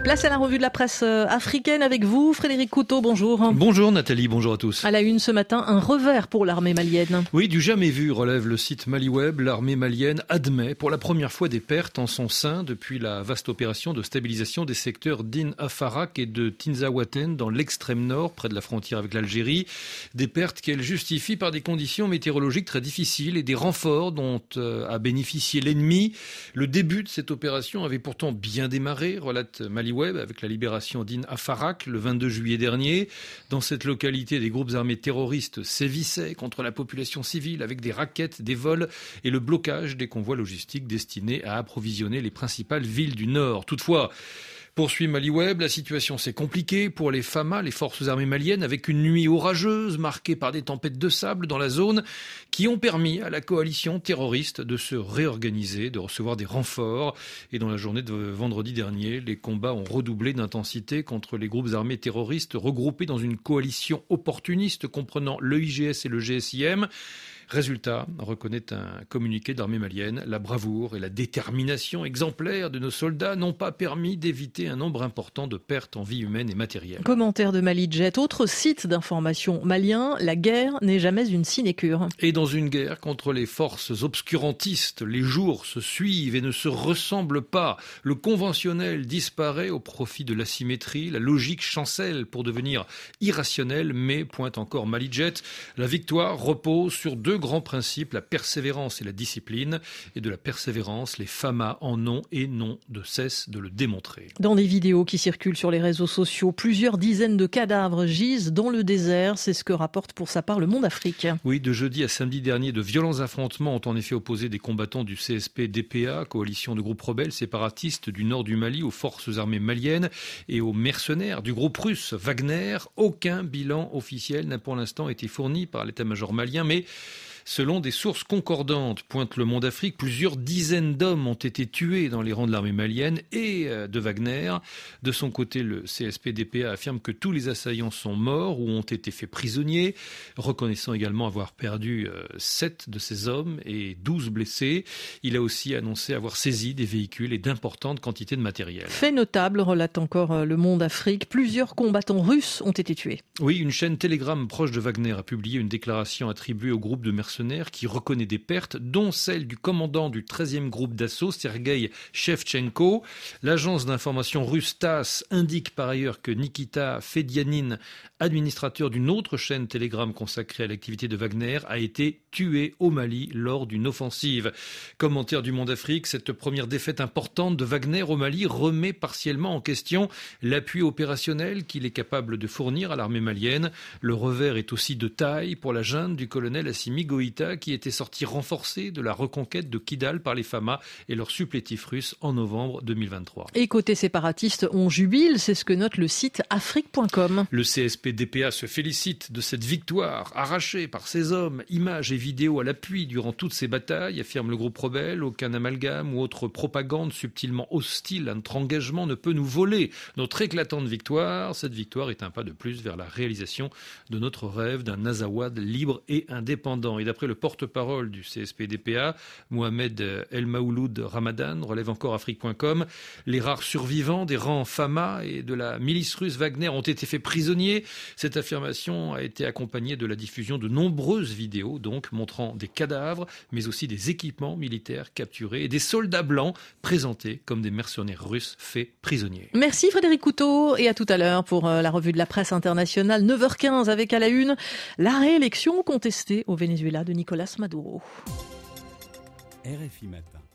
Place à la revue de la presse africaine avec vous, Frédéric Couteau, bonjour. Bonjour Nathalie, bonjour à tous. À la une ce matin, un revers pour l'armée malienne. Oui, du jamais vu, relève le site MaliWeb. L'armée malienne admet pour la première fois des pertes en son sein depuis la vaste opération de stabilisation des secteurs d'In Afarak et de Tinzaouaten dans l'extrême nord, près de la frontière avec l'Algérie. Des pertes qu'elle justifie par des conditions météorologiques très difficiles et des renforts dont a bénéficié l'ennemi. Le début de cette opération avait pourtant bien démarré, relate MaliWeb, avec la libération d'In Afarak le 22 juillet dernier. Dans cette localité, des groupes armés terroristes sévissaient contre la population civile avec des rackets, des vols et le blocage des convois logistiques destinés à approvisionner les principales villes du nord. Toutefois, poursuit MaliWeb, la situation s'est compliquée pour les FAMA, les forces armées maliennes, avec une nuit orageuse marquée par des tempêtes de sable dans la zone qui ont permis à la coalition terroriste de se réorganiser, de recevoir des renforts. Et dans la journée de vendredi dernier, les combats ont redoublé d'intensité contre les groupes armés terroristes regroupés dans une coalition opportuniste comprenant l'EIGS et le GSIM. Résultat, reconnaît un communiqué d'armée malienne, la bravoure et la détermination exemplaire de nos soldats n'ont pas permis d'éviter un nombre important de pertes en vie humaine et matérielle. Commentaire de Malijet, autre site d'information malien, la guerre n'est jamais une sinécure. Et dans une guerre contre les forces obscurantistes, les jours se suivent et ne se ressemblent pas. Le conventionnel disparaît au profit de l'asymétrie, la logique chancelle pour devenir irrationnelle, mais, pointe encore Malijet, la victoire repose sur deux grands principes, la persévérance et la discipline. Et de la persévérance, les FAMA en ont et n'ont de cesse de le démontrer. Dans des vidéos qui circulent sur les réseaux sociaux, plusieurs dizaines de cadavres gisent dans le désert. C'est ce que rapporte pour sa part Le Monde Afrique. Oui, de jeudi à samedi dernier, de violents affrontements ont en effet opposé des combattants du CSP-DPA, coalition de groupes rebelles séparatistes du nord du Mali, aux forces armées maliennes et aux mercenaires du groupe russe Wagner. Aucun bilan officiel n'a pour l'instant été fourni par l'état-major malien, mais selon des sources concordantes, pointe Le Monde Afrique, plusieurs dizaines d'hommes ont été tués dans les rangs de l'armée malienne et de Wagner. De son côté, le CSP-DPA affirme que tous les assaillants sont morts ou ont été faits prisonniers, reconnaissant également avoir perdu 7 de ses hommes et 12 blessés. Il a aussi annoncé avoir saisi des véhicules et d'importantes quantités de matériel. Fait notable, relate encore Le Monde Afrique, plusieurs combattants russes ont été tués. Oui, une chaîne Telegram proche de Wagner a publié une déclaration attribuée au groupe de mercenaires qui reconnaît des pertes, dont celle du commandant du 13e groupe d'assaut, Sergei Shevchenko. L'agence d'information russe TASS indique par ailleurs que Nikita Fedianin, administrateur d'une autre chaîne Telegram consacrée à l'activité de Wagner, a été tué au Mali lors d'une offensive. Commentaire du Monde Afrique, cette première défaite importante de Wagner au Mali remet partiellement en question l'appui opérationnel qu'il est capable de fournir à l'armée malienne. Le revers est aussi de taille pour la junte du colonel Assimi Goïta, qui était sorti renforcé de la reconquête de Kidal par les FAMA et leurs supplétifs russes en novembre 2023. Et côté séparatiste, on jubile, c'est ce que note le site afrique.com. Le CSP-DPA se félicite de cette victoire arrachée par ses hommes, images et vidéos à l'appui durant toutes ces batailles, affirme le groupe rebelle. Aucun amalgame ou autre propagande subtilement hostile à notre engagement ne peut nous voler notre éclatante victoire. Cette victoire est un pas de plus vers la réalisation de notre rêve d'un Azawad libre et indépendant. Et d'après le porte-parole du CSP-DPA, Mohamed El Maouloud Ramadan, relève encore Afrique.com, les rares survivants des rangs FAMA et de la milice russe Wagner ont été faits prisonniers. Cette affirmation a été accompagnée de la diffusion de nombreuses vidéos, donc montrant des cadavres, mais aussi des équipements militaires capturés et des soldats blancs présentés comme des mercenaires russes faits prisonniers. Merci Frédéric Couteau et à tout à l'heure pour la revue de la presse internationale, 9h15 avec à la une la réélection contestée au Venezuela de Nicolás Maduro. RFI Matin.